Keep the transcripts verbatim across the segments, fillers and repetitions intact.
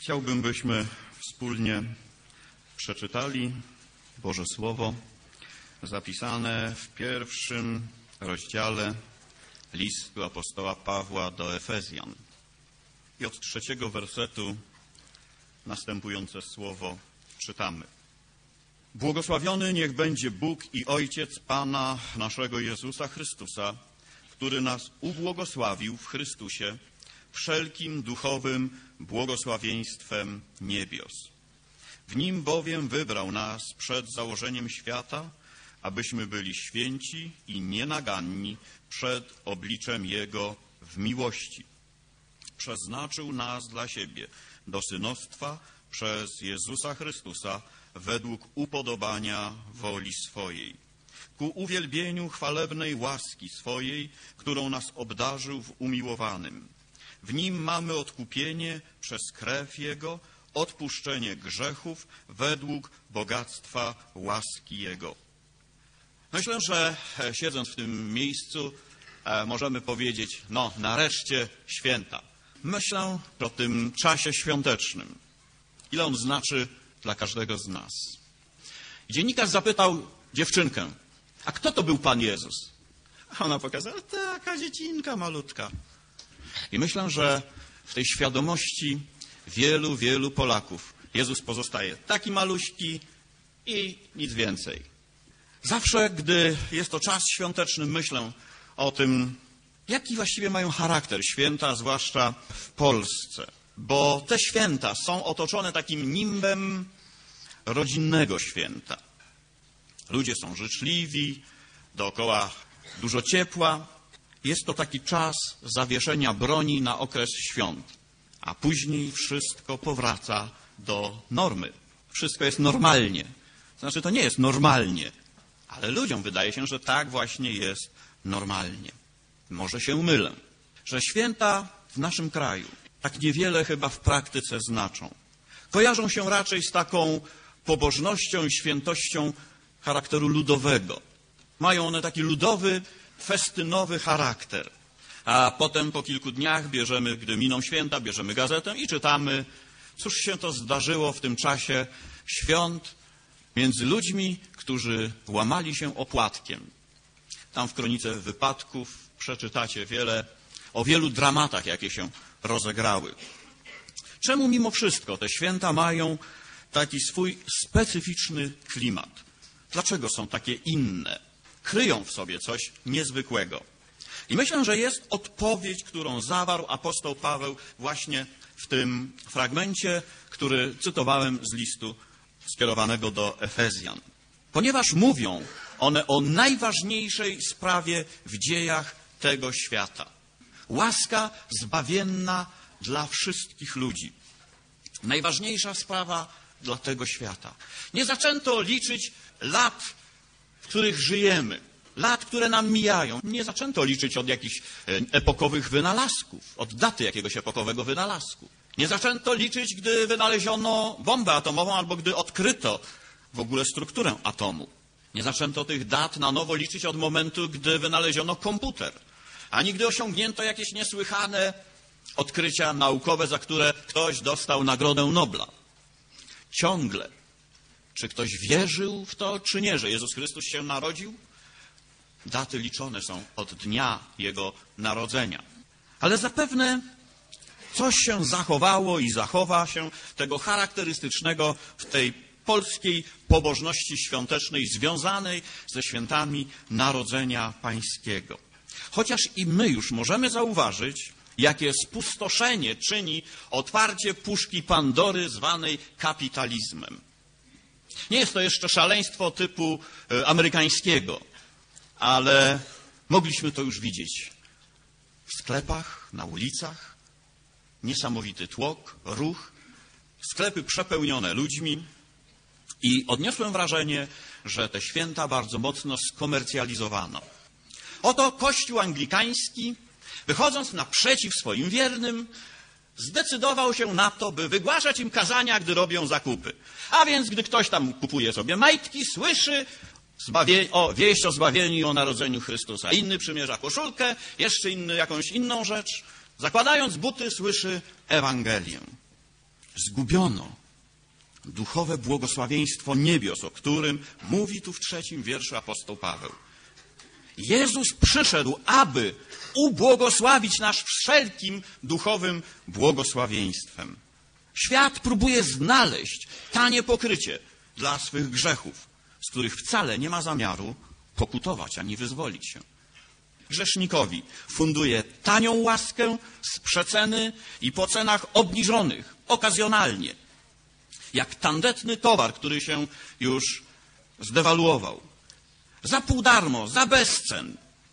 Chciałbym, byśmy wspólnie przeczytali Boże Słowo zapisane w pierwszym rozdziale listu apostoła Pawła do Efezjan. I od trzeciego wersetu następujące słowo czytamy. Błogosławiony niech będzie Bóg i Ojciec Pana naszego Jezusa Chrystusa, który nas ubłogosławił w Chrystusie wszelkim duchowym błogosławieństwem niebios. W Nim bowiem wybrał nas przed założeniem świata, abyśmy byli święci i nienaganni przed obliczem Jego w miłości. Przeznaczył nas dla siebie do synostwa przez Jezusa Chrystusa według upodobania woli swojej, ku uwielbieniu chwalebnej łaski swojej, którą nas obdarzył w umiłowanym. W Nim mamy odkupienie przez krew Jego, odpuszczenie grzechów według bogactwa łaski Jego. Myślę, że siedząc w tym miejscu możemy powiedzieć, no nareszcie święta. Myślę o tym czasie świątecznym. Ile on znaczy dla każdego z nas. Dziennikarz zapytał dziewczynkę, a kto to był Pan Jezus? A ona pokazała, taka dziecinka malutka. I myślę, że w tej świadomości wielu, wielu Polaków Jezus pozostaje taki maluśki i nic więcej. Zawsze, gdy jest to czas świąteczny, myślę o tym, jaki właściwie mają charakter święta, zwłaszcza w Polsce. Bo te święta są otoczone takim nimbem rodzinnego święta. Ludzie są życzliwi, dookoła dużo ciepła. Jest to taki czas zawieszenia broni na okres świąt, a później wszystko powraca do normy. Wszystko jest normalnie. Znaczy, to nie jest normalnie, ale ludziom wydaje się, że tak właśnie jest normalnie. Może się mylę, że święta w naszym kraju tak niewiele chyba w praktyce znaczą. Kojarzą się raczej z taką pobożnością i świętością charakteru ludowego. Mają one taki ludowy, festynowy charakter. A potem po kilku dniach bierzemy, gdy miną święta, bierzemy gazetę i czytamy, cóż się to zdarzyło w tym czasie świąt między ludźmi, którzy łamali się opłatkiem. Tam w kronice wypadków przeczytacie wiele o wielu dramatach, jakie się rozegrały. Czemu mimo wszystko te święta mają taki swój specyficzny klimat? Dlaczego są takie inne? Kryją w sobie coś niezwykłego. I myślę, że jest odpowiedź, którą zawarł apostoł Paweł właśnie w tym fragmencie, który cytowałem z listu skierowanego do Efezjan. Ponieważ mówią one o najważniejszej sprawie w dziejach tego świata. Łaska zbawienna dla wszystkich ludzi. Najważniejsza sprawa dla tego świata. Nie zaczęto liczyć lat, w których żyjemy, lat, które nam mijają. Nie zaczęto liczyć od jakichś epokowych wynalazków, od daty jakiegoś epokowego wynalazku. Nie zaczęto liczyć, gdy wynaleziono bombę atomową albo gdy odkryto w ogóle strukturę atomu. Nie zaczęto tych dat na nowo liczyć od momentu, gdy wynaleziono komputer. Ani gdy osiągnięto jakieś niesłychane odkrycia naukowe, za które ktoś dostał Nagrodę Nobla. Ciągle, czy ktoś wierzył w to, czy nie, że Jezus Chrystus się narodził? Daty liczone są od dnia Jego narodzenia. Ale zapewne coś się zachowało i zachowa się tego charakterystycznego w tej polskiej pobożności świątecznej związanej ze świętami Narodzenia Pańskiego. Chociaż i my już możemy zauważyć, jakie spustoszenie czyni otwarcie puszki Pandory zwanej kapitalizmem. Nie jest to jeszcze szaleństwo typu amerykańskiego, ale mogliśmy to już widzieć w sklepach, na ulicach. Niesamowity tłok, ruch, sklepy przepełnione ludźmi i odniosłem wrażenie, że te święta bardzo mocno skomercjalizowano. Oto Kościół anglikański, wychodząc naprzeciw swoim wiernym, zdecydował się na to, by wygłaszać im kazania, gdy robią zakupy. A więc, gdy ktoś tam kupuje sobie majtki, słyszy zbawie... o, wieść o zbawieniu i o narodzeniu Chrystusa. Inny przymierza koszulkę, jeszcze inny jakąś inną rzecz. Zakładając buty, słyszy Ewangelię. zgubiono duchowe błogosławieństwo niebios, o którym mówi tu w trzecim wierszu apostoł Paweł. Jezus przyszedł, aby ubłogosławić nas wszelkim duchowym błogosławieństwem. Świat próbuje znaleźć tanie pokrycie dla swych grzechów, z których wcale nie ma zamiaru pokutować ani wyzwolić się. Grzesznikowi funduje tanią łaskę z przeceny i po cenach obniżonych, okazjonalnie. Jak tandetny towar, który się już zdewaluował. Za pół darmo, za bezcen.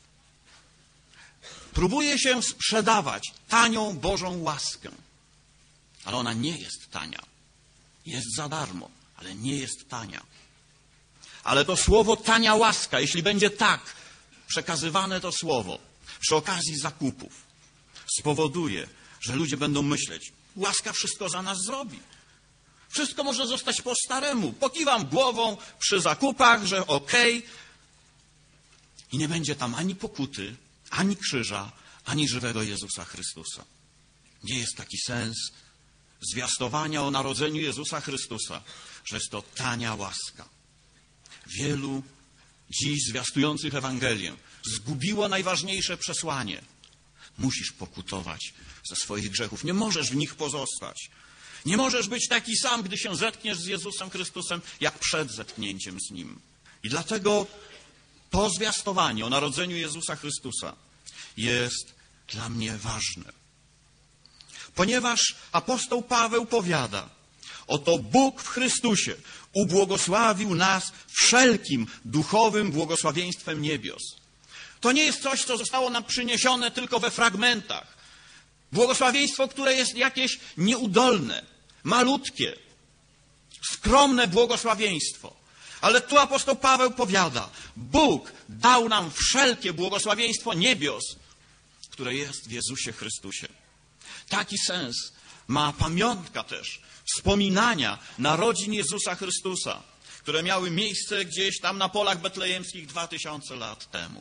Próbuje się sprzedawać tanią Bożą łaskę. Ale ona nie jest tania. Jest za darmo, ale nie jest tania. Ale to słowo tania łaska, jeśli będzie tak przekazywane to słowo przy okazji zakupów, spowoduje, że ludzie będą myśleć, łaska wszystko za nas zrobi. Wszystko może zostać po staremu. Pokiwam głową przy zakupach, że okej. Okay. I nie będzie tam ani pokuty, ani krzyża, ani żywego Jezusa Chrystusa. Nie jest taki sens zwiastowania o narodzeniu Jezusa Chrystusa, że jest to tania łaska. Wielu dziś zwiastujących Ewangelię zgubiło najważniejsze przesłanie. Musisz pokutować ze swoich grzechów. Nie możesz w nich pozostać. Nie możesz być taki sam, gdy się zetkniesz z Jezusem Chrystusem, jak przed zetknięciem z Nim. I dlatego to zwiastowanie o narodzeniu Jezusa Chrystusa jest dla mnie ważne. Ponieważ apostoł Paweł powiada, oto Bóg w Chrystusie ubłogosławił nas wszelkim duchowym błogosławieństwem niebios. To nie jest coś, co zostało nam przyniesione tylko we fragmentach. Błogosławieństwo, które jest jakieś nieudolne, malutkie, skromne błogosławieństwo. Ale tu apostoł Paweł powiada, Bóg dał nam wszelkie błogosławieństwo niebios, które jest w Jezusie Chrystusie. Taki sens ma pamiątka też wspominania narodzin Jezusa Chrystusa, które miały miejsce gdzieś tam na polach betlejemskich dwa tysiące lat temu.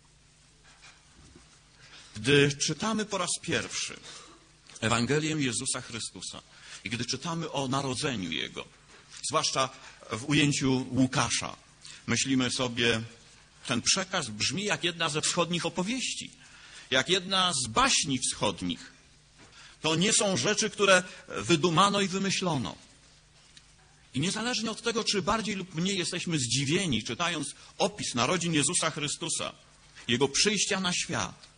Gdy czytamy po raz pierwszy Ewangelię Jezusa Chrystusa i gdy czytamy o narodzeniu Jego, zwłaszcza w ujęciu Łukasza, myślimy sobie, ten przekaz brzmi jak jedna ze wschodnich opowieści, jak jedna z baśni wschodnich. To nie są rzeczy, które wydumano i wymyślono. I niezależnie od tego, czy bardziej lub mniej jesteśmy zdziwieni, czytając opis narodzin Jezusa Chrystusa, Jego przyjścia na świat,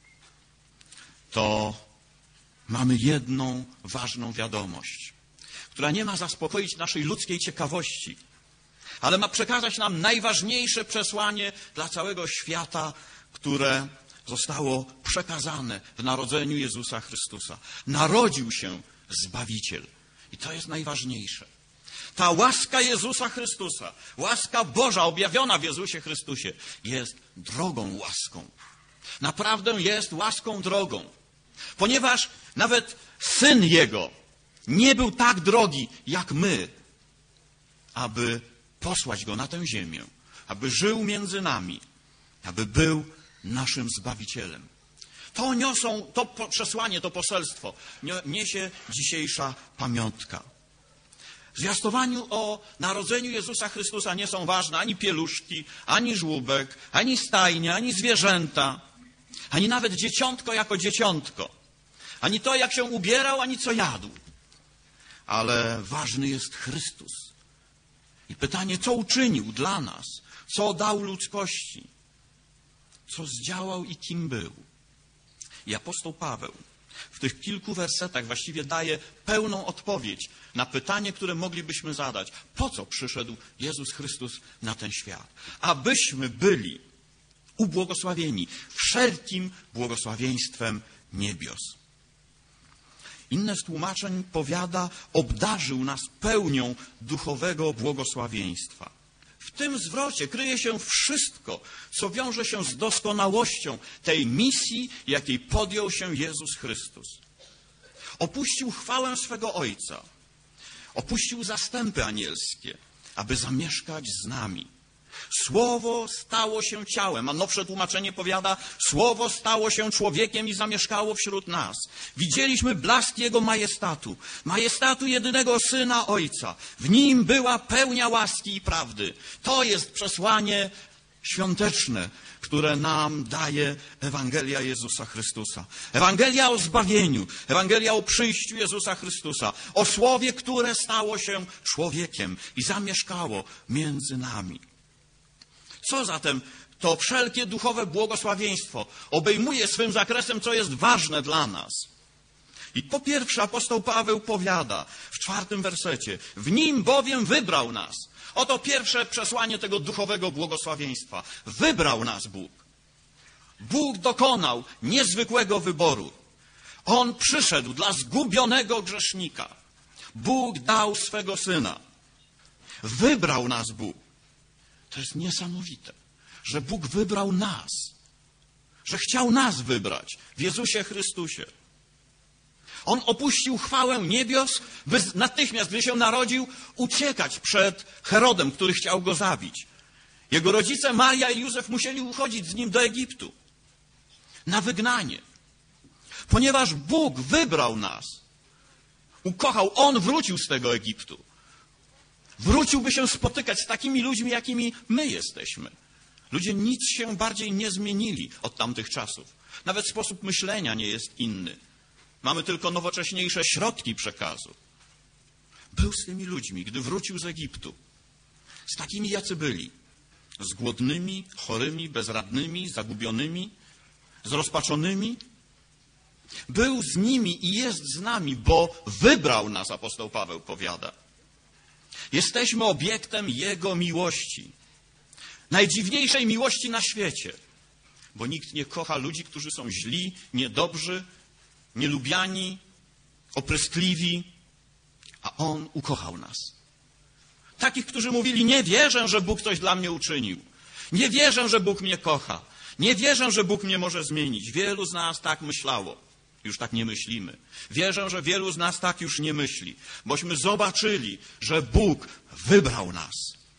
to mamy jedną ważną wiadomość, która nie ma zaspokoić naszej ludzkiej ciekawości, ale ma przekazać nam najważniejsze przesłanie dla całego świata, które zostało przekazane w narodzeniu Jezusa Chrystusa. Narodził się Zbawiciel. I to jest najważniejsze. Ta łaska Jezusa Chrystusa, łaska Boża objawiona w Jezusie Chrystusie jest drogą łaską. Naprawdę jest łaską drogą. Ponieważ nawet Syn Jego nie był tak drogi jak my, aby posłać Go na tę ziemię, aby żył między nami, aby był naszym Zbawicielem. To niosą, to przesłanie, to poselstwo niesie dzisiejsza pamiątka. W zwiastowaniu o narodzeniu Jezusa Chrystusa nie są ważne ani pieluszki, ani żłóbek, ani stajnia, ani zwierzęta, ani nawet dzieciątko jako dzieciątko, ani to, jak się ubierał, ani co jadł. Ale ważny jest Chrystus. I pytanie, co uczynił dla nas, co dał ludzkości, co zdziałał i kim był. I apostoł Paweł w tych kilku wersetach właściwie daje pełną odpowiedź na pytanie, które moglibyśmy zadać. Po co przyszedł Jezus Chrystus na ten świat? Abyśmy byli ubłogosławieni wszelkim błogosławieństwem niebios. Inne z tłumaczeń powiada, obdarzył nas pełnią duchowego błogosławieństwa. W tym zwrocie kryje się wszystko, co wiąże się z doskonałością tej misji, jakiej podjął się Jezus Chrystus. Opuścił chwałę swego Ojca, opuścił zastępy anielskie, aby zamieszkać z nami, Słowo stało się ciałem, a nowsze tłumaczenie powiada, Słowo stało się człowiekiem i zamieszkało wśród nas. Widzieliśmy blask Jego majestatu, majestatu jedynego Syna Ojca. W Nim była pełnia łaski i prawdy. To jest przesłanie świąteczne, które nam daje Ewangelia Jezusa Chrystusa. Ewangelia o zbawieniu, Ewangelia o przyjściu Jezusa Chrystusa, o Słowie, które stało się człowiekiem i zamieszkało między nami. Co zatem to wszelkie duchowe błogosławieństwo obejmuje swym zakresem, co jest ważne dla nas? I po pierwsze apostoł Paweł powiada w czwartym wersecie, w Nim bowiem wybrał nas. Oto pierwsze przesłanie tego duchowego błogosławieństwa. Wybrał nas Bóg. Bóg dokonał niezwykłego wyboru. On przyszedł dla zgubionego grzesznika. Bóg dał swego Syna. Wybrał nas Bóg. To jest niesamowite, że Bóg wybrał nas. Że chciał nas wybrać w Jezusie Chrystusie. On opuścił chwałę niebios, by natychmiast, gdy się narodził, uciekać przed Herodem, który chciał go zabić. Jego rodzice Maria i Józef musieli uchodzić z nim do Egiptu na wygnanie. Ponieważ Bóg wybrał nas, ukochał, On wrócił z tego Egiptu. Wrócił, by się spotykać z takimi ludźmi, jakimi my jesteśmy. Ludzie nic się bardziej nie zmienili od tamtych czasów. Nawet sposób myślenia nie jest inny. Mamy tylko nowocześniejsze środki przekazu. Był z tymi ludźmi, gdy wrócił z Egiptu. Z takimi, jacy byli. Z głodnymi, chorymi, bezradnymi, zagubionymi, zrozpaczonymi. Był z nimi i jest z nami, bo wybrał nas, apostoł Paweł powiada. Jesteśmy obiektem Jego miłości. Najdziwniejszej miłości na świecie. Bo nikt nie kocha ludzi, którzy są źli, niedobrzy, nielubiani, opryskliwi, a On ukochał nas. Takich, którzy mówili, nie wierzę, że Bóg coś dla mnie uczynił. Nie wierzę, że Bóg mnie kocha. Nie wierzę, że Bóg mnie może zmienić. Wielu z nas tak myślało. Już tak nie myślimy. Wierzę, że wielu z nas tak już nie myśli. Bośmy zobaczyli, że Bóg wybrał nas.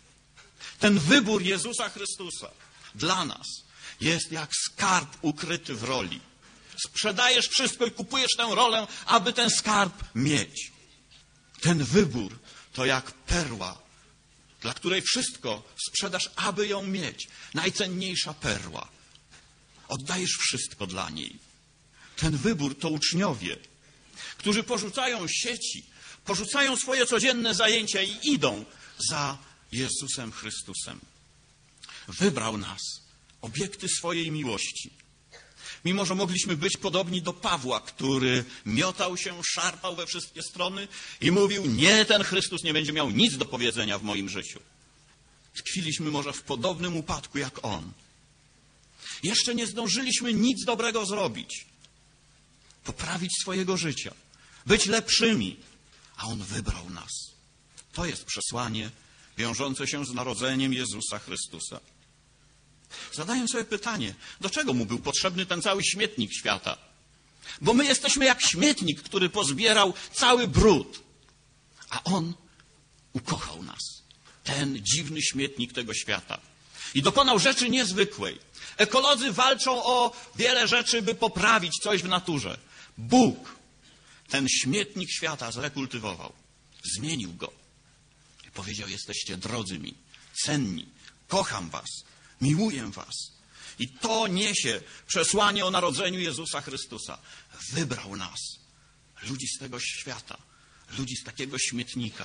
Ten wybór Jezusa Chrystusa dla nas jest jak skarb ukryty w roli. Sprzedajesz wszystko i kupujesz tę rolę, aby ten skarb mieć. Ten wybór to jak perła, dla której wszystko sprzedasz, aby ją mieć. Najcenniejsza perła. Oddajesz wszystko dla niej. Ten wybór to uczniowie, którzy porzucają sieci, porzucają swoje codzienne zajęcia i idą za Jezusem Chrystusem. Wybrał nas, obiekty swojej miłości. Mimo że mogliśmy być podobni do Pawła, który miotał się, szarpał we wszystkie strony i mówił, nie, ten Chrystus nie będzie miał nic do powiedzenia w moim życiu. Tkwiliśmy może w podobnym upadku jak on. Jeszcze nie zdążyliśmy nic dobrego zrobić. Poprawić swojego życia. Być lepszymi. A on wybrał nas. To jest przesłanie wiążące się z narodzeniem Jezusa Chrystusa. Zadaję sobie pytanie, do czego mu był potrzebny ten cały śmietnik świata? Bo my jesteśmy jak śmietnik, który pozbierał cały brud. A on ukochał nas. Ten dziwny śmietnik tego świata. I dokonał rzeczy niezwykłej. Ekolodzy walczą o wiele rzeczy, by poprawić coś w naturze. Bóg ten śmietnik świata zrekultywował. Zmienił go. I powiedział, jesteście drodzy mi, cenni. Kocham was. Miłuję was. I to niesie przesłanie o narodzeniu Jezusa Chrystusa. Wybrał nas. Ludzi z tego świata. Ludzi z takiego śmietnika.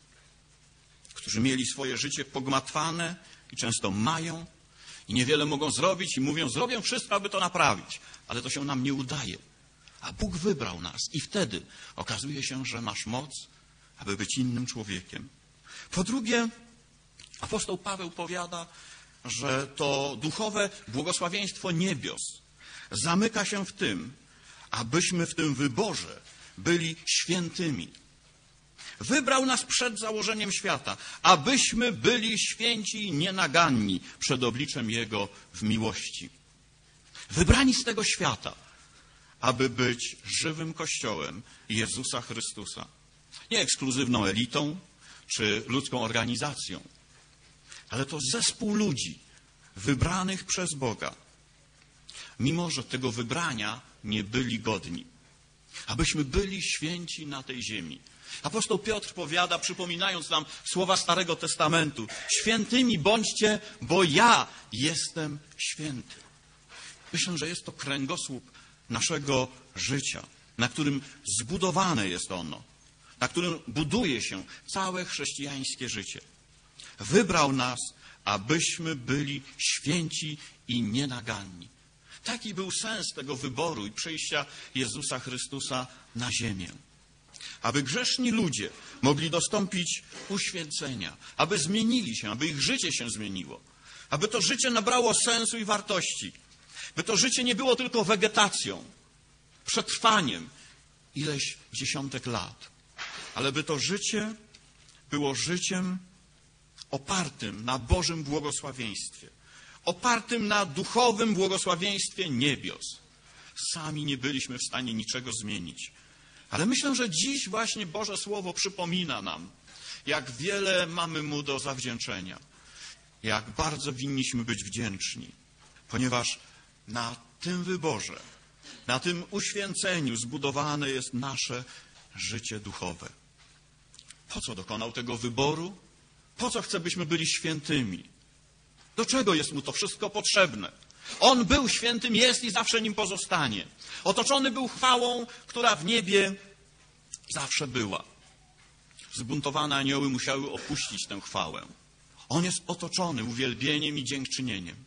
Którzy mieli swoje życie pogmatwane i często mają i niewiele mogą zrobić i mówią, zrobię wszystko, aby to naprawić. Ale to się nam nie udaje. A Bóg wybrał nas i wtedy okazuje się, że masz moc, aby być innym człowiekiem. Po drugie, apostoł Paweł powiada, że to duchowe błogosławieństwo niebios zamyka się w tym, abyśmy w tym wyborze byli świętymi. Wybrał nas przed założeniem świata, abyśmy byli święci i nienaganni przed obliczem Jego w miłości. Wybrani z tego świata, aby być żywym Kościołem Jezusa Chrystusa. Nie ekskluzywną elitą czy ludzką organizacją. ale to zespół ludzi wybranych przez Boga, mimo że tego wybrania nie byli godni, abyśmy byli święci na tej ziemi. Apostoł Piotr powiada, przypominając nam słowa Starego Testamentu: świętymi bądźcie, bo ja jestem święty. Myślę, że jest to kręgosłup naszego życia, na którym zbudowane jest ono, na którym buduje się całe chrześcijańskie życie. Wybrał nas, abyśmy byli święci i nienaganni. Taki był sens tego wyboru i przyjścia Jezusa Chrystusa na ziemię. Aby grzeszni ludzie mogli dostąpić uświęcenia, aby zmienili się, aby ich życie się zmieniło, aby to życie nabrało sensu i wartości, by to życie nie było tylko wegetacją, przetrwaniem ileś dziesiątek lat, ale by to życie było życiem opartym na Bożym błogosławieństwie, opartym na duchowym błogosławieństwie niebios. Sami nie byliśmy w stanie niczego zmienić. Ale myślę, że dziś właśnie Boże Słowo przypomina nam, jak wiele mamy Mu do zawdzięczenia, jak bardzo winniśmy być wdzięczni, ponieważ na tym wyborze, na tym uświęceniu zbudowane jest nasze życie duchowe. Po co dokonał tego wyboru? Po co chce, byśmy byli świętymi? Do czego jest Mu to wszystko potrzebne? On był świętym, jest i zawsze nim pozostanie. Otoczony był chwałą, która w niebie zawsze była. Zbuntowane anioły musiały opuścić tę chwałę. On jest otoczony uwielbieniem i dziękczynieniem.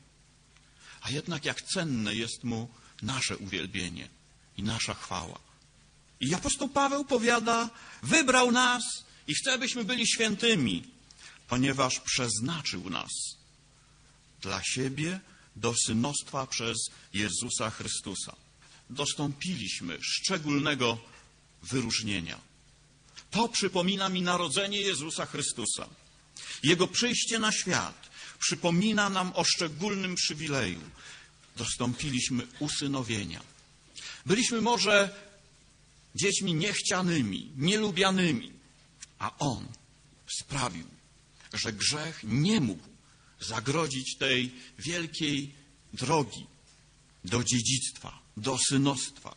A jednak jak cenne jest Mu nasze uwielbienie i nasza chwała. I apostoł Paweł powiada: wybrał nas i chce, byśmy byli świętymi, ponieważ przeznaczył nas dla siebie do synostwa przez Jezusa Chrystusa. Dostąpiliśmy szczególnego wyróżnienia. To przypomina mi narodzenie Jezusa Chrystusa. Jego przyjście na świat przypomina nam o szczególnym przywileju. Dostąpiliśmy usynowienia. Byliśmy może dziećmi niechcianymi, nielubianymi, a On sprawił, że grzech nie mógł zagrodzić tej wielkiej drogi do dziedzictwa, do synostwa.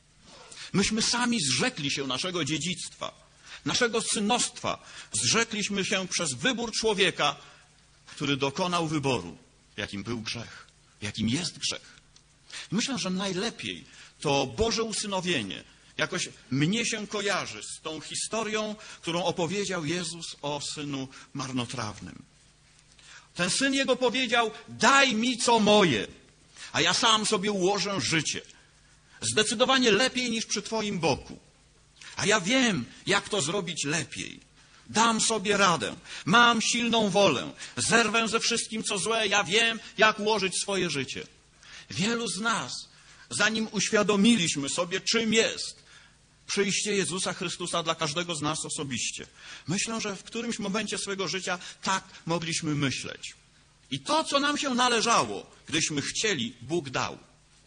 Myśmy sami zrzekli się naszego dziedzictwa, naszego synostwa. Zrzekliśmy się przez wybór człowieka, który dokonał wyboru, jakim był grzech, jakim jest grzech. Myślę, że najlepiej to Boże usynowienie jakoś mnie się kojarzy z tą historią, którą opowiedział Jezus o synu marnotrawnym. Ten syn jego powiedział: daj mi co moje, a ja sam sobie ułożę życie. Zdecydowanie lepiej niż przy Twoim boku. A ja wiem, jak to zrobić lepiej. Dam sobie radę. Mam silną wolę. Zerwę ze wszystkim, co złe. Ja wiem, jak ułożyć swoje życie. Wielu z nas, zanim uświadomiliśmy sobie, czym jest przyjście Jezusa Chrystusa dla każdego z nas osobiście, myślę, że w którymś momencie swojego życia tak mogliśmy myśleć. I to, co nam się należało, gdyśmy chcieli, Bóg dał.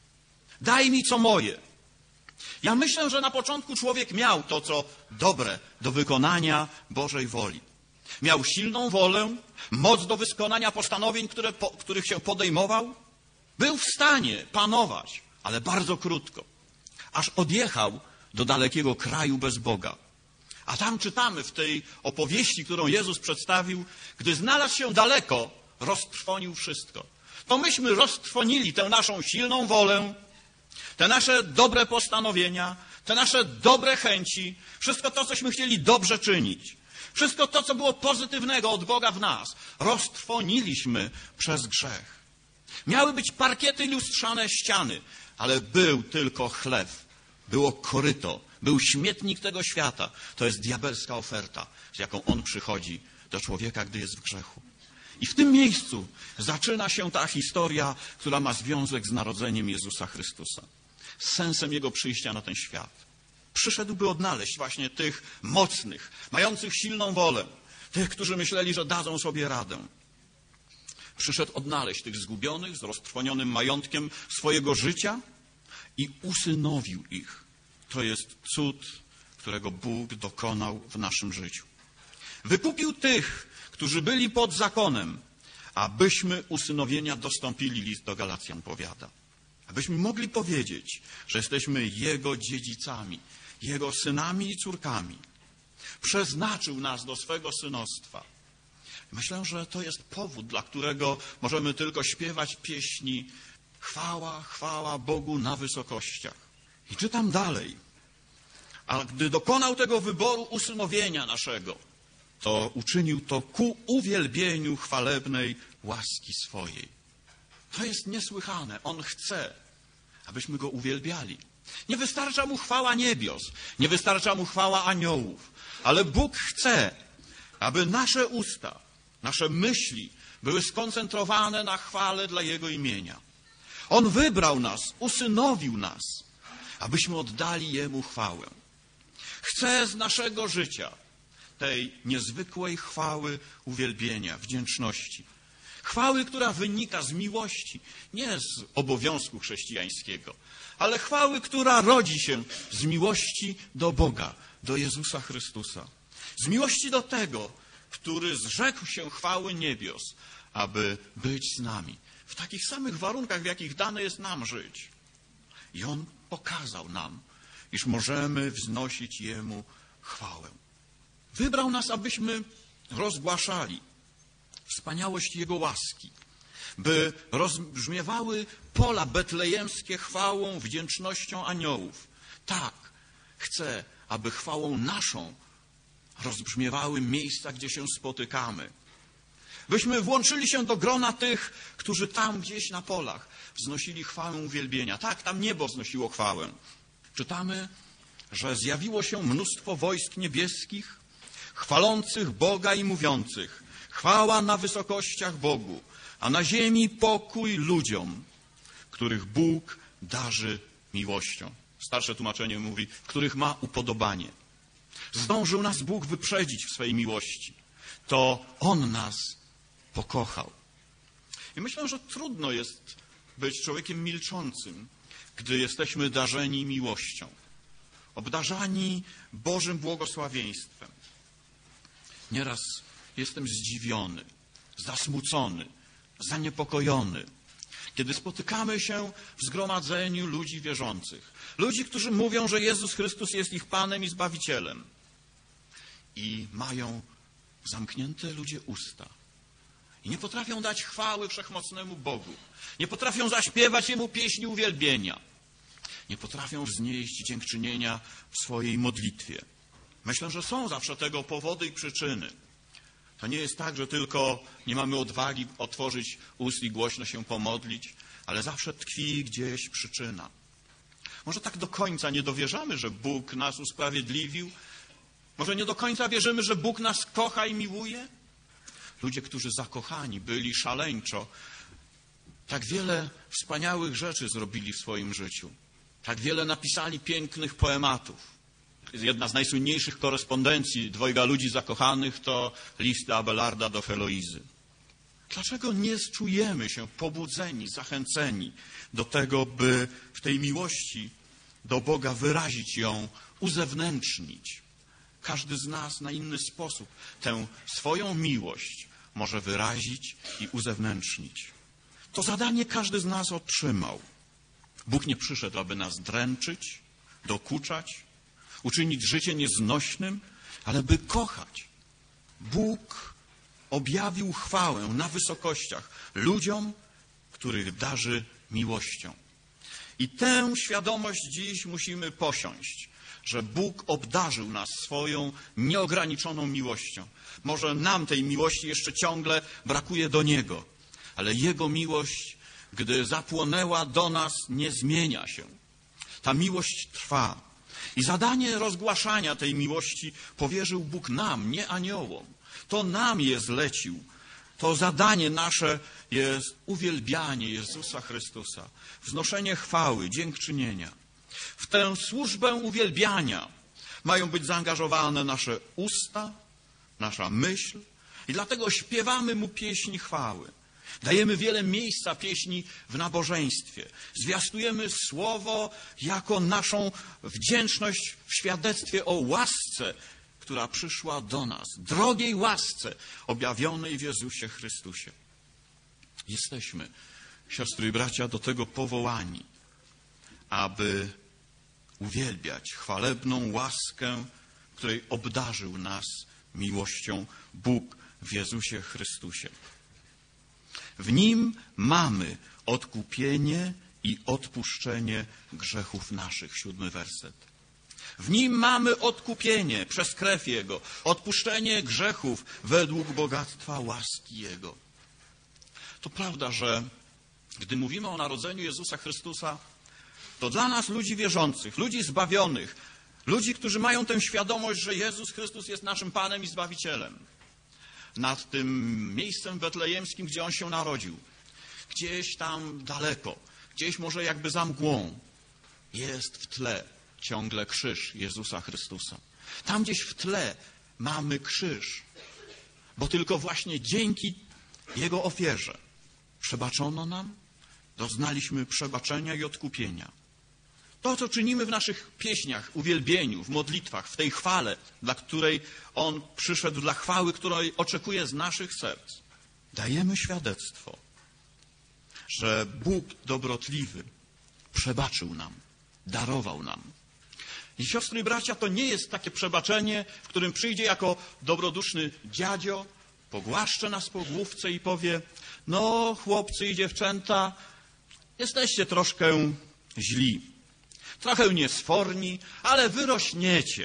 Daj mi co moje. Ja myślę, że na początku człowiek miał to, co dobre do wykonania Bożej woli. Miał silną wolę, moc do wykonania postanowień, które, po, których się podejmował. Był w stanie panować, ale bardzo krótko. Aż odjechał do dalekiego kraju bez Boga. A tam czytamy w tej opowieści, którą Jezus przedstawił, gdy znalazł się daleko, roztrwonił wszystko. To myśmy roztrwonili tę naszą silną wolę, te nasze dobre postanowienia, te nasze dobre chęci, wszystko to, cośmy chcieli dobrze czynić, wszystko to, co było pozytywnego od Boga w nas, roztrwoniliśmy przez grzech. Miały być parkiety, lustrzane ściany, ale był tylko chlew, było koryto, był śmietnik tego świata. To jest diabelska oferta, z jaką on przychodzi do człowieka, gdy jest w grzechu. I w tym miejscu zaczyna się ta historia, która ma związek z narodzeniem Jezusa Chrystusa, z sensem Jego przyjścia na ten świat. Przyszedł, by odnaleźć właśnie tych mocnych, mających silną wolę, tych, którzy myśleli, że dadzą sobie radę. Przyszedł odnaleźć tych zgubionych, z roztrwonionym majątkiem swojego życia i usynowił ich. To jest cud, którego Bóg dokonał w naszym życiu. Wykupił tych, którzy byli pod zakonem, abyśmy usynowienia dostąpili, list do Galacjan powiada. Abyśmy mogli powiedzieć, że jesteśmy Jego dziedzicami, Jego synami i córkami. Przeznaczył nas do swego synostwa. Myślę, że to jest powód, dla którego możemy tylko śpiewać pieśni chwała, chwała Bogu na wysokościach. I czytam dalej. A gdy dokonał tego wyboru usynowienia naszego, to uczynił to ku uwielbieniu chwalebnej łaski swojej. To jest niesłychane. On chce, abyśmy Go uwielbiali. Nie wystarcza Mu chwała niebios, nie wystarcza Mu chwała aniołów, ale Bóg chce, aby nasze usta, nasze myśli były skoncentrowane na chwale dla Jego imienia. On wybrał nas, usynowił nas, abyśmy oddali Jemu chwałę. Chce z naszego życia tej niezwykłej chwały, uwielbienia, wdzięczności. Chwały, która wynika z miłości, nie z obowiązku chrześcijańskiego, ale chwały, która rodzi się z miłości do Boga, do Jezusa Chrystusa. Z miłości do tego, który zrzekł się chwały niebios, aby być z nami. W takich samych warunkach, w jakich dane jest nam żyć. I On pokazał nam, iż możemy wznosić Jemu chwałę. Wybrał nas, abyśmy rozgłaszali wspaniałość Jego łaski, by rozbrzmiewały pola betlejemskie chwałą, wdzięcznością aniołów. Tak, chcę, aby chwałą naszą rozbrzmiewały miejsca, gdzie się spotykamy. Byśmy włączyli się do grona tych, którzy tam gdzieś na polach wznosili chwałę uwielbienia. Tak, tam niebo wznosiło chwałę. Czytamy, że zjawiło się mnóstwo wojsk niebieskich, chwalących Boga i mówiących: chwała na wysokościach Bogu, a na ziemi pokój ludziom, których Bóg darzy miłością. Starsze tłumaczenie mówi, których ma upodobanie. Zdążył nas Bóg wyprzedzić w swej miłości. To On nas pokochał. I myślę, że trudno jest być człowiekiem milczącym, gdy jesteśmy darzeni miłością, obdarzani Bożym błogosławieństwem. Nieraz jestem zdziwiony, zasmucony, zaniepokojony, kiedy spotykamy się w zgromadzeniu ludzi wierzących. Ludzi, którzy mówią, że Jezus Chrystus jest ich Panem i Zbawicielem. I mają zamknięte ludzie usta. I nie potrafią dać chwały wszechmocnemu Bogu. Nie potrafią zaśpiewać Jemu pieśni uwielbienia. Nie potrafią wznieść dziękczynienia w swojej modlitwie. Myślę, że są zawsze tego powody i przyczyny. To nie jest tak, że tylko nie mamy odwagi otworzyć ust i głośno się pomodlić, ale zawsze tkwi gdzieś przyczyna. Może tak do końca nie dowierzamy, że Bóg nas usprawiedliwił? Może nie do końca wierzymy, że Bóg nas kocha i miłuje? Ludzie, którzy zakochani byli szaleńczo, tak wiele wspaniałych rzeczy zrobili w swoim życiu. Tak wiele napisali pięknych poematów. Jedna z najsłynniejszych korespondencji dwojga ludzi zakochanych to list Abelarda do Heloizy. Dlaczego nie czujemy się pobudzeni, zachęceni do tego, by w tej miłości do Boga wyrazić ją, uzewnętrznić? Każdy z nas na inny sposób tę swoją miłość może wyrazić i uzewnętrznić. To zadanie każdy z nas otrzymał. Bóg nie przyszedł, aby nas dręczyć, dokuczać, uczynić życie nieznośnym, ale by kochać. Bóg objawił chwałę na wysokościach ludziom, których darzy miłością. I tę świadomość dziś musimy posiąść, że Bóg obdarzył nas swoją nieograniczoną miłością. Może nam tej miłości jeszcze ciągle brakuje do Niego, ale Jego miłość, gdy zapłonęła do nas, nie zmienia się. Ta miłość trwa. I zadanie rozgłaszania tej miłości powierzył Bóg nam, nie aniołom. To nam je zlecił. To zadanie nasze jest uwielbianie Jezusa Chrystusa, wznoszenie chwały, dziękczynienia. W tę służbę uwielbiania mają być zaangażowane nasze usta, nasza myśl i dlatego śpiewamy Mu pieśni chwały. Dajemy wiele miejsca pieśni w nabożeństwie. Zwiastujemy Słowo jako naszą wdzięczność w świadectwie o łasce, która przyszła do nas. Drogiej łasce objawionej w Jezusie Chrystusie. Jesteśmy, siostry i bracia, do tego powołani, aby uwielbiać chwalebną łaskę, której obdarzył nas miłością Bóg w Jezusie Chrystusie. W Nim mamy odkupienie i odpuszczenie grzechów naszych. Siódmy werset. W Nim mamy odkupienie przez krew Jego, odpuszczenie grzechów według bogactwa łaski Jego. To prawda, że gdy mówimy o narodzeniu Jezusa Chrystusa, to dla nas, ludzi wierzących, ludzi zbawionych, ludzi, którzy mają tę świadomość, że Jezus Chrystus jest naszym Panem i Zbawicielem, nad tym miejscem betlejemskim, gdzie On się narodził, gdzieś tam daleko, gdzieś może jakby za mgłą, jest w tle ciągle krzyż Jezusa Chrystusa. Tam gdzieś w tle mamy krzyż, bo tylko właśnie dzięki Jego ofierze przebaczono nam, doznaliśmy przebaczenia i odkupienia. To, co czynimy w naszych pieśniach, uwielbieniu, w modlitwach, w tej chwale, dla której On przyszedł, dla chwały, której oczekuje z naszych serc, dajemy świadectwo, że Bóg dobrotliwy przebaczył nam, darował nam. I siostry i bracia, to nie jest takie przebaczenie, w którym przyjdzie jako dobroduszny dziadzio, pogłaszcze nas po główce i powie: no, chłopcy i dziewczęta, jesteście troszkę źli, trochę niesforni, ale wyrośniecie.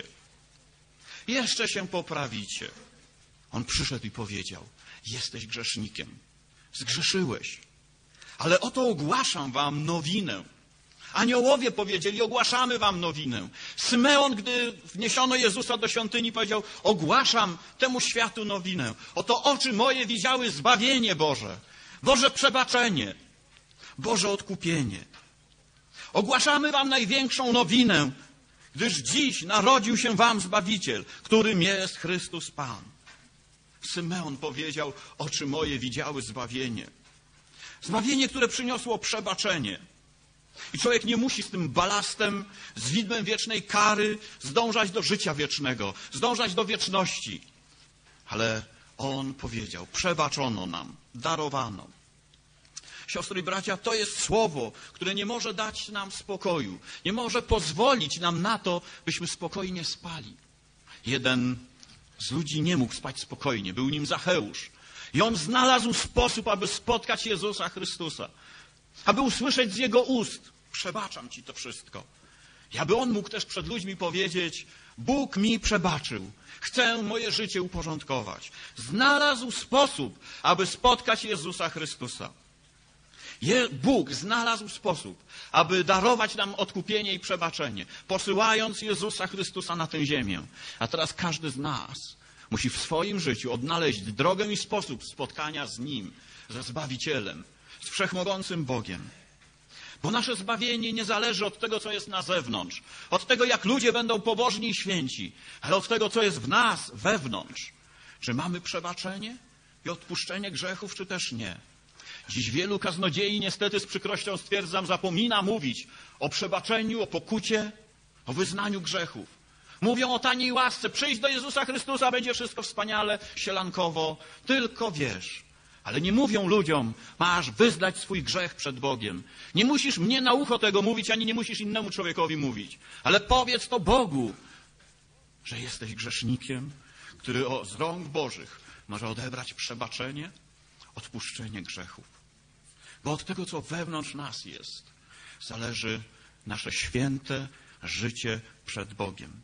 Jeszcze się poprawicie. On przyszedł i powiedział: jesteś grzesznikiem, zgrzeszyłeś, ale oto ogłaszam wam nowinę. Aniołowie powiedzieli: ogłaszamy wam nowinę. Symeon, gdy wniesiono Jezusa do świątyni, powiedział: ogłaszam temu światu nowinę. Oto oczy moje widziały zbawienie Boże, Boże przebaczenie, Boże odkupienie. Ogłaszamy wam największą nowinę, gdyż dziś narodził się wam Zbawiciel, którym jest Chrystus Pan. Symeon powiedział: oczy moje widziały zbawienie. Zbawienie, które przyniosło przebaczenie. I człowiek nie musi z tym balastem, z widmem wiecznej kary zdążać do życia wiecznego, zdążać do wieczności. Ale on powiedział: przebaczono nam, darowano. Siostry i bracia, to jest słowo, które nie może dać nam spokoju. Nie może pozwolić nam na to, byśmy spokojnie spali. Jeden z ludzi nie mógł spać spokojnie, był nim Zacheusz. I on znalazł sposób, aby spotkać Jezusa Chrystusa. Aby usłyszeć z Jego ust: przebaczam Ci to wszystko. I aby on mógł też przed ludźmi powiedzieć: Bóg mi przebaczył, chcę moje życie uporządkować. Znalazł sposób, aby spotkać Jezusa Chrystusa. Je, Bóg znalazł sposób, aby darować nam odkupienie i przebaczenie, posyłając Jezusa Chrystusa na tę ziemię. A teraz każdy z nas musi w swoim życiu odnaleźć drogę i sposób spotkania z Nim, ze Zbawicielem, z Wszechmogącym Bogiem. Bo nasze zbawienie nie zależy od tego, co jest na zewnątrz, od tego, jak ludzie będą pobożni i święci, ale od tego, co jest w nas, wewnątrz. Czy mamy przebaczenie i odpuszczenie grzechów, czy też nie? Dziś wielu kaznodziei, niestety z przykrością stwierdzam, zapomina mówić o przebaczeniu, o pokucie, o wyznaniu grzechów. Mówią o taniej łasce: przyjdź do Jezusa Chrystusa, będzie wszystko wspaniale, sielankowo, tylko wiesz. Ale nie mówią ludziom: masz wyznać swój grzech przed Bogiem. Nie musisz mnie na ucho tego mówić, ani nie musisz innemu człowiekowi mówić. Ale powiedz to Bogu, że jesteś grzesznikiem, który z rąk Bożych może odebrać przebaczenie, odpuszczenie grzechów. Bo od tego, co wewnątrz nas jest, zależy nasze święte życie przed Bogiem.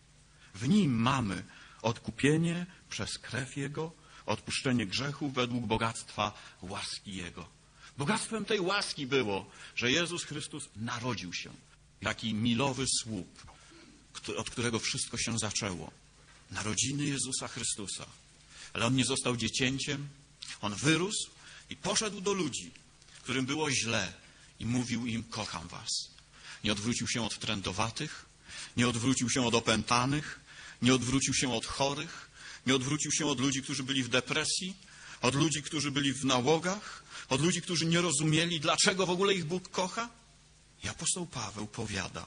W Nim mamy odkupienie przez krew Jego, odpuszczenie grzechów według bogactwa łaski Jego. Bogactwem tej łaski było, że Jezus Chrystus narodził się. Taki milowy słup, od którego wszystko się zaczęło. Narodziny Jezusa Chrystusa. Ale On nie został dziecięciem. On wyrósł i poszedł do ludzi, którym było źle, i mówił im: kocham was. Nie odwrócił się od trędowatych, nie odwrócił się od opętanych, nie odwrócił się od chorych, nie odwrócił się od ludzi, którzy byli w depresji, od ludzi, którzy byli w nałogach, od ludzi, którzy nie rozumieli, dlaczego w ogóle ich Bóg kocha. I apostoł Paweł powiada: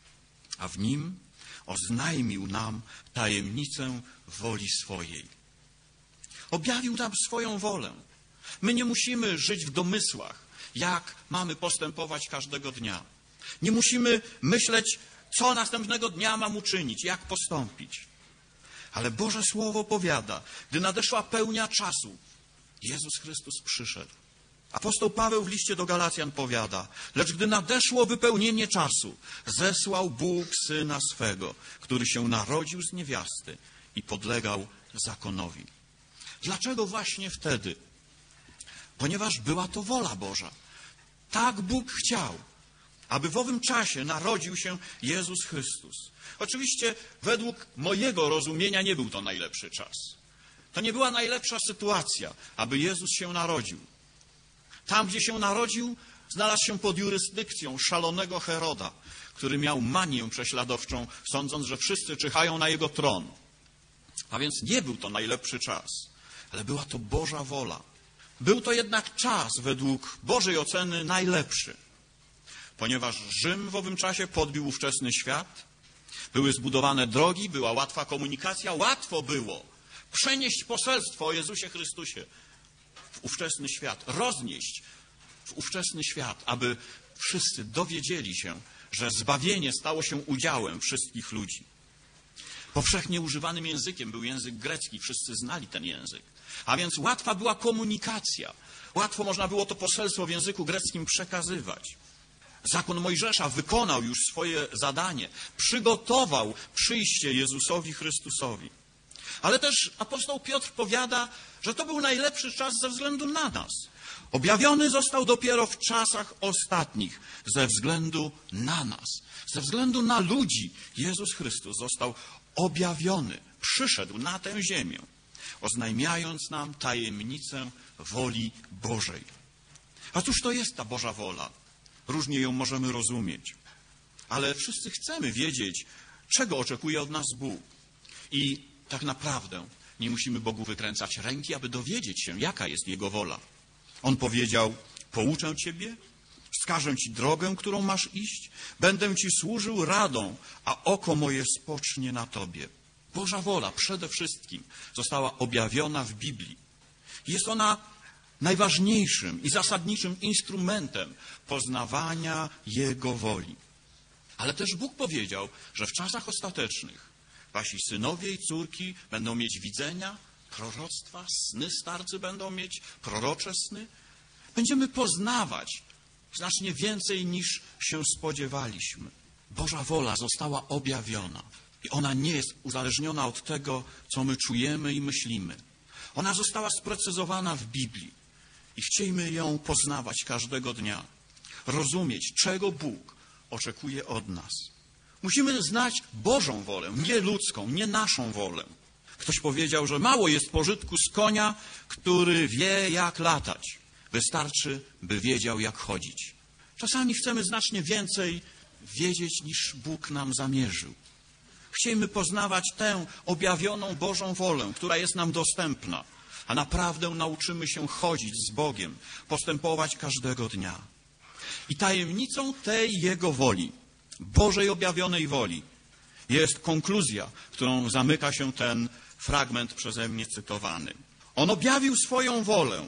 a w Nim oznajmił nam tajemnicę woli swojej. Objawił nam swoją wolę. My nie musimy żyć w domysłach, jak mamy postępować każdego dnia. Nie musimy myśleć, co następnego dnia mam uczynić, jak postąpić. Ale Boże Słowo powiada, gdy nadeszła pełnia czasu, Jezus Chrystus przyszedł. Apostoł Paweł w liście do Galacjan powiada, lecz gdy nadeszło wypełnienie czasu, zesłał Bóg Syna swego, który się narodził z niewiasty i podlegał zakonowi. Dlaczego właśnie wtedy? Ponieważ była to wola Boża. Tak Bóg chciał, aby w owym czasie narodził się Jezus Chrystus. Oczywiście według mojego rozumienia nie był to najlepszy czas. To nie była najlepsza sytuacja, aby Jezus się narodził. Tam, gdzie się narodził, znalazł się pod jurysdykcją szalonego Heroda, który miał manię prześladowczą, sądząc, że wszyscy czyhają na jego tron. A więc nie był to najlepszy czas, ale była to Boża wola. Był to jednak czas według Bożej oceny najlepszy, ponieważ Rzym w owym czasie podbił ówczesny świat, były zbudowane drogi, była łatwa komunikacja, łatwo było przenieść poselstwo o Jezusie Chrystusie w ówczesny świat, roznieść w ówczesny świat, aby wszyscy dowiedzieli się, że zbawienie stało się udziałem wszystkich ludzi. Powszechnie używanym językiem był język grecki, wszyscy znali ten język. A więc łatwa była komunikacja. Łatwo można było to poselstwo w języku greckim przekazywać. Zakon Mojżesza wykonał już swoje zadanie. Przygotował przyjście Jezusowi Chrystusowi. Ale też apostoł Piotr powiada, że to był najlepszy czas ze względu na nas. Objawiony został dopiero w czasach ostatnich ze względu na nas. Ze względu na ludzi Jezus Chrystus został objawiony. Przyszedł na tę ziemię, oznajmiając nam tajemnicę woli Bożej. A cóż to jest ta Boża wola? Różnie ją możemy rozumieć. Ale wszyscy chcemy wiedzieć, czego oczekuje od nas Bóg. I tak naprawdę nie musimy Bogu wykręcać ręki, aby dowiedzieć się, jaka jest Jego wola. On powiedział, pouczę Ciebie, wskażę Ci drogę, którą masz iść, będę Ci służył radą, a oko moje spocznie na Tobie. Boża wola przede wszystkim została objawiona w Biblii. Jest ona najważniejszym i zasadniczym instrumentem poznawania Jego woli. Ale też Bóg powiedział, że w czasach ostatecznych wasi synowie i córki będą mieć widzenia, proroctwa, sny starcy będą mieć, prorocze sny. Będziemy poznawać znacznie więcej niż się spodziewaliśmy. Boża wola została objawiona i ona nie jest uzależniona od tego, co my czujemy i myślimy. Ona została sprecyzowana w Biblii i chciejmy ją poznawać każdego dnia, rozumieć, czego Bóg oczekuje od nas. Musimy znać Bożą wolę, nie ludzką, nie naszą wolę. Ktoś powiedział, że mało jest pożytku z konia, który wie, jak latać. Wystarczy, by wiedział, jak chodzić. Czasami chcemy znacznie więcej wiedzieć, niż Bóg nam zamierzył. Chciejmy poznawać tę objawioną Bożą wolę, która jest nam dostępna, a naprawdę nauczymy się chodzić z Bogiem, postępować każdego dnia. I tajemnicą tej Jego woli, Bożej objawionej woli, jest konkluzja, którą zamyka się ten fragment przeze mnie cytowany. On objawił swoją wolę,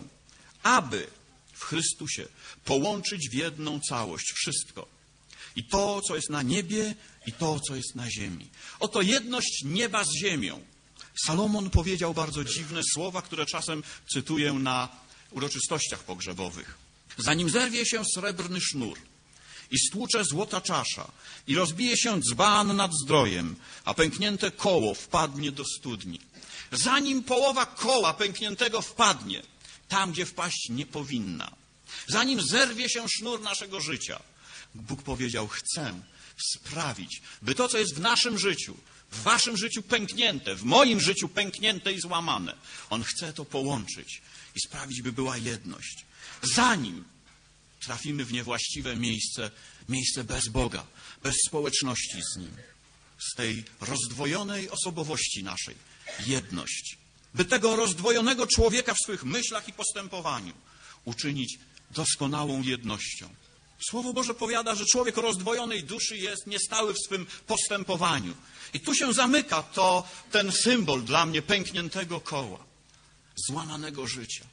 aby w Chrystusie połączyć w jedną całość wszystko. I to, co jest na niebie, i to, co jest na ziemi. Oto jedność nieba z ziemią. Salomon powiedział bardzo dziwne słowa, które czasem cytuję na uroczystościach pogrzebowych. Zanim zerwie się srebrny sznur i stłucze złota czasza i rozbije się dzban nad zdrojem, a pęknięte koło wpadnie do studni. Zanim połowa koła pękniętego wpadnie tam, gdzie wpaść nie powinna. Zanim zerwie się sznur naszego życia, Bóg powiedział, chcę sprawić, by to, co jest w naszym życiu, w waszym życiu pęknięte, w moim życiu pęknięte i złamane, On chce to połączyć i sprawić, by była jedność. Zanim trafimy w niewłaściwe miejsce, miejsce bez Boga, bez społeczności z Nim, z tej rozdwojonej osobowości naszej, jedność. By tego rozdwojonego człowieka w swych myślach i postępowaniu uczynić doskonałą jednością. Słowo Boże powiada, że człowiek o rozdwojonej duszy jest niestały w swym postępowaniu. I tu się zamyka to ten symbol dla mnie pękniętego koła, złamanego życia.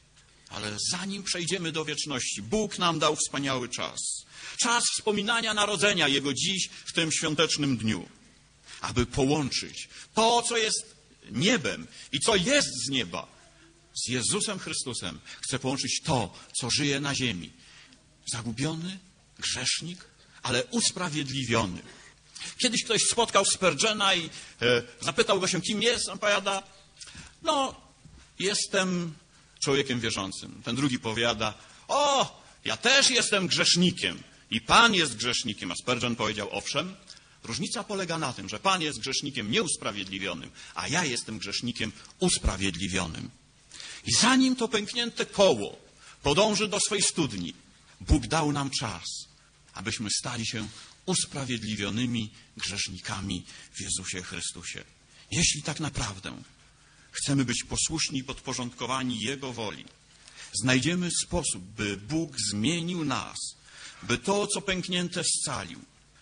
Ale zanim przejdziemy do wieczności, Bóg nam dał wspaniały czas. Czas wspominania narodzenia Jego dziś w tym świątecznym dniu. Aby połączyć to, co jest niebem i co jest z nieba, z Jezusem Chrystusem. Chce połączyć to, co żyje na ziemi. Zagubiony, grzesznik, ale usprawiedliwiony. Kiedyś ktoś spotkał Spurgeona i e, zapytał go się, kim jest. On powiada, no, jestem człowiekiem wierzącym. Ten drugi powiada, o, ja też jestem grzesznikiem i Pan jest grzesznikiem. A Spurgeon powiedział, owszem, różnica polega na tym, że Pan jest grzesznikiem nieusprawiedliwionym, a ja jestem grzesznikiem usprawiedliwionym. I zanim to pęknięte koło podąży do swej studni, Bóg dał nam czas, abyśmy stali się usprawiedliwionymi grzesznikami w Jezusie Chrystusie. Jeśli tak naprawdę chcemy być posłuszni i podporządkowani Jego woli, znajdziemy sposób, by Bóg zmienił nas, by to, co pęknięte, scalił.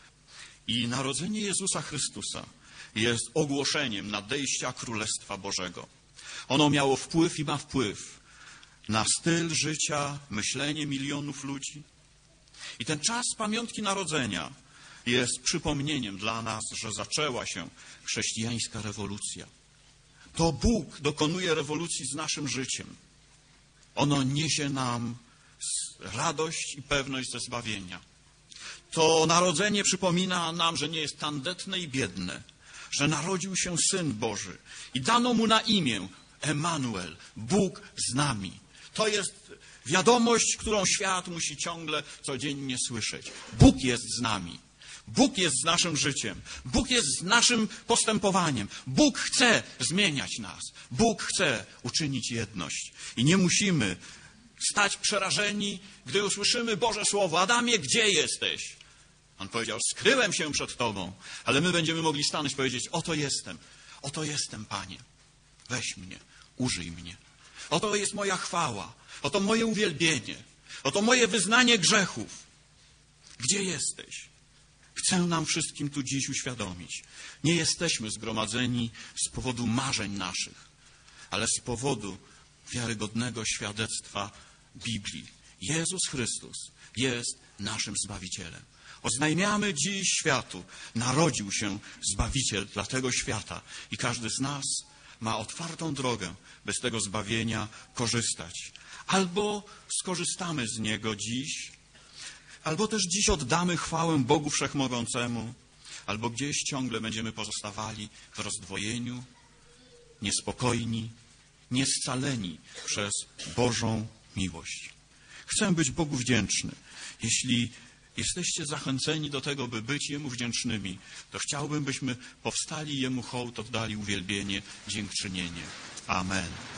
I narodzenie Jezusa Chrystusa jest ogłoszeniem nadejścia Królestwa Bożego. Ono miało wpływ i ma wpływ na styl życia, myślenie milionów ludzi. I ten czas pamiątki narodzenia jest przypomnieniem dla nas, że zaczęła się chrześcijańska rewolucja. To Bóg dokonuje rewolucji z naszym życiem. Ono niesie nam radość i pewność ze zbawienia. To narodzenie przypomina nam, że nie jest tandetne i biedne, że narodził się Syn Boży i dano Mu na imię Emanuel, Bóg z nami. To jest wiadomość, którą świat musi ciągle, codziennie słyszeć. Bóg jest z nami. Bóg jest z naszym życiem. Bóg jest z naszym postępowaniem. Bóg chce zmieniać nas. Bóg chce uczynić jedność. I nie musimy stać przerażeni, gdy usłyszymy Boże Słowo. Adamie, gdzie jesteś? On powiedział, skryłem się przed Tobą. Ale my będziemy mogli stanąć i powiedzieć, oto jestem. Oto jestem, Panie. Weź mnie, użyj mnie. Oto jest moja chwała. Oto moje uwielbienie. Oto moje wyznanie grzechów. Gdzie jesteś? Chcę nam wszystkim tu dziś uświadomić. Nie jesteśmy zgromadzeni z powodu marzeń naszych, ale z powodu wiarygodnego świadectwa Biblii. Jezus Chrystus jest naszym Zbawicielem. Oznajmiamy dziś światu, narodził się Zbawiciel dla tego świata i każdy z nas ma otwartą drogę, by z tego zbawienia korzystać. Albo skorzystamy z niego dziś, albo też dziś oddamy chwałę Bogu Wszechmogącemu, albo gdzieś ciągle będziemy pozostawali w rozdwojeniu, niespokojni, niescaleni przez Bożą miłość. Chcę być Bogu wdzięczny. Jeśli jesteście zachęceni do tego, by być Jemu wdzięcznymi, to chciałbym, byśmy powstali Jemu hołd, oddali uwielbienie, dziękczynienie. Amen.